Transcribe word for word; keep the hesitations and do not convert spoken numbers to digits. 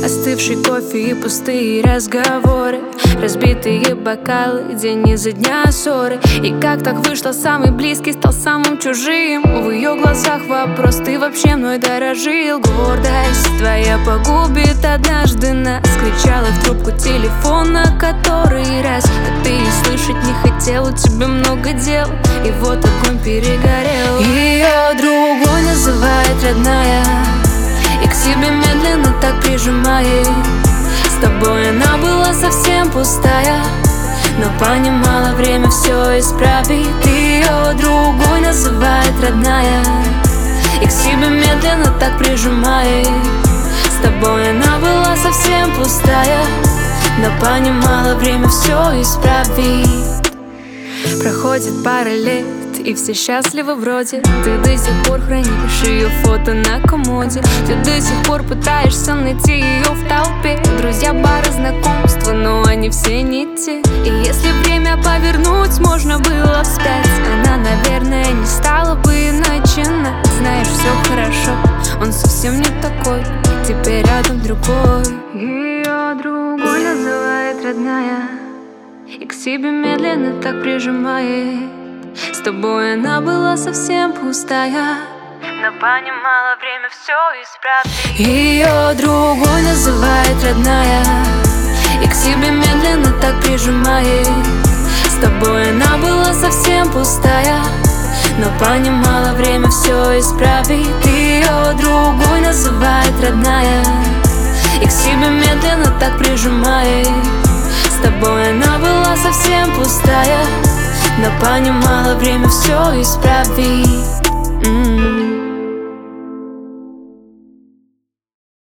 Остывший кофе и пустые разговоры, разбитые бокалы, день изо дня ссоры. И как так вышло, самый близкий стал самым чужим? В ее глазах вопрос: ты вообще мной дорожил? Гордость твоя погубит однажды нас. Кричала в трубку телефона который раз, а ты и слышать не хотел. У тебя много дел, и вот огонь перегорел. Ее другой называет родная, и к себе медленно так прижимает. С тобой она была совсем пустая, но понимала, время все исправит. Ее другой называет родная, и к себе медленно так прижимает. С тобой она была совсем пустая, но понимала, время все исправит. Проходит пара лет, и все счастливы вроде. Ты до сих пор хранишь ее фото на комоде. Ты до сих пор пытаешься найти ее в толпе. Друзья, бары, знакомства, но они все не те. И если время повернуть можно было вспять, она, наверное, не стала бы начинать. Знаешь, все хорошо, он совсем не такой, теперь рядом другой. Ее другой называет родная, и к себе медленно так прижимает. С тобой она была совсем пустая, но понимала, время все исправит. Ее другой называет родная, и к себе медленно так прижимает. С тобой она была совсем пустая, но понимала, время все исправит. Ее другой называет родная, и к себе медленно так прижимает. С тобой она была совсем пустая, но понимала, время все исправит.